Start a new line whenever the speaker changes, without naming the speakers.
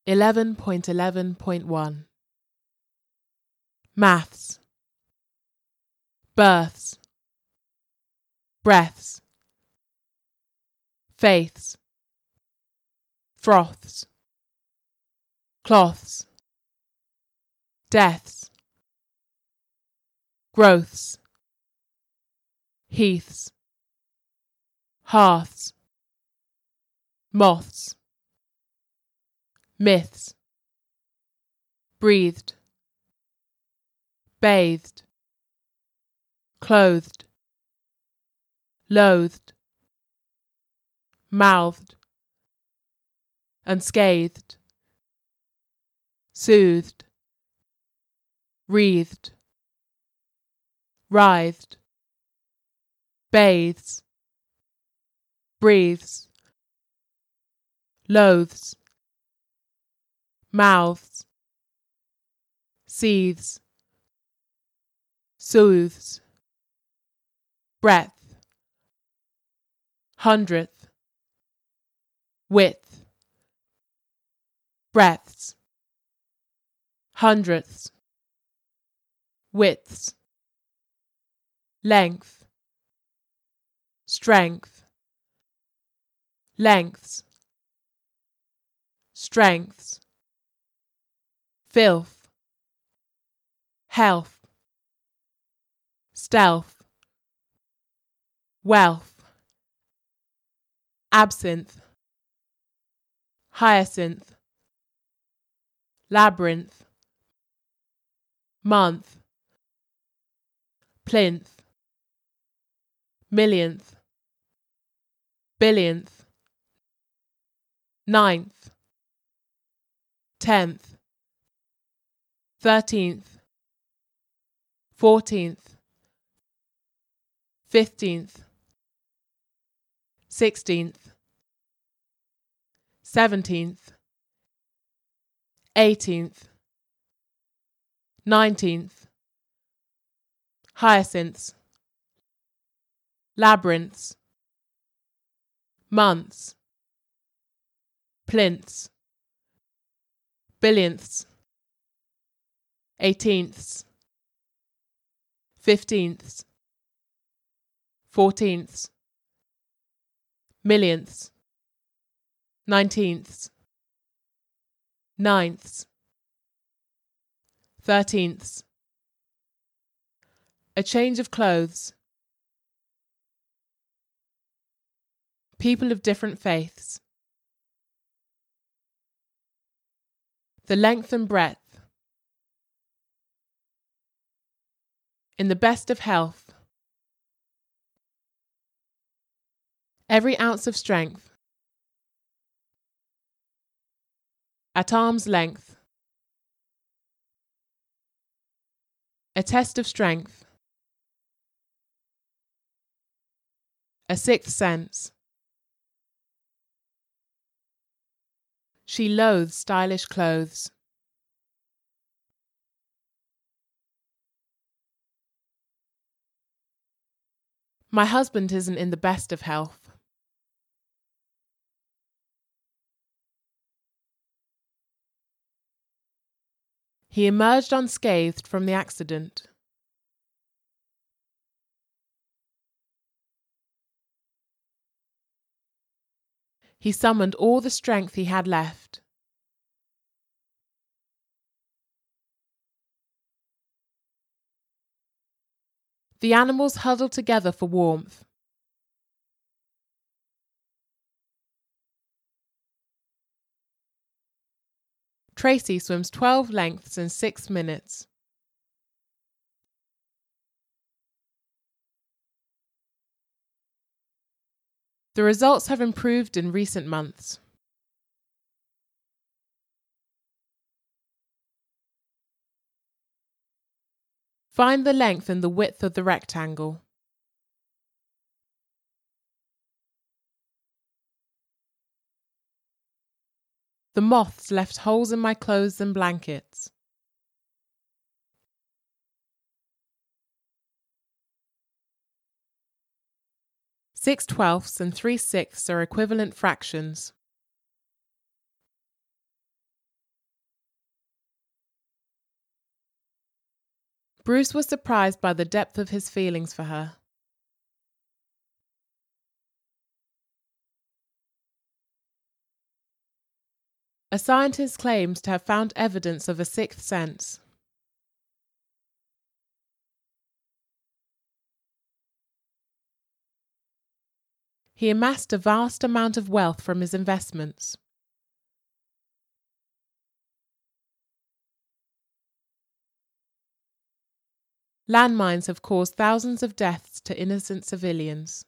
11.11.1 Maths. Births. Breaths. Faiths. Froths. Cloths. Deaths. Growths. Heaths. Hearths. Moths. Myths. Breathed. Bathed. Clothed. Loathed. Mouthed. Unscathed. Soothed. Wreathed. Writhed. Bathes. Breathes. Loathes. Mouths. Seethes. Soothes. Breadth. Hundredth. Width. Breadths. Hundredths. Widths. Length. Strength. Lengths. Strengths. Filth. Health. Stealth. Wealth. Absinthe. Hyacinth. Labyrinth. Month. Plinth. Millionth. Billionth. Ninth. 10th. 13th. 14th. 15th. 16th. 17th. 18th. 19th. Hyacinths. Labyrinths. Months. Plinths. Billionths. 18ths. 15ths. 14ths. Millionths. 19ths. 9ths. 13ths. A change of clothes. People of different faiths. The length and breadth. In the best of health. Every ounce of strength. At arm's length. A test of strength. A sixth sense. She loathes stylish clothes. My husband isn't in the best of health. He emerged unscathed from the accident. He summoned all the strength he had left. The animals huddled together for warmth. Tracy swims 12 lengths in 6 minutes. The results have improved in recent months. Find the length and the width of the rectangle. The moths left holes in my clothes and blankets. Six twelfths and 3/6 are equivalent fractions. Bruce was surprised by the depth of his feelings for her. A scientist claims to have found evidence of a sixth sense. He amassed a vast amount of wealth from his investments. Landmines have caused thousands of deaths to innocent civilians.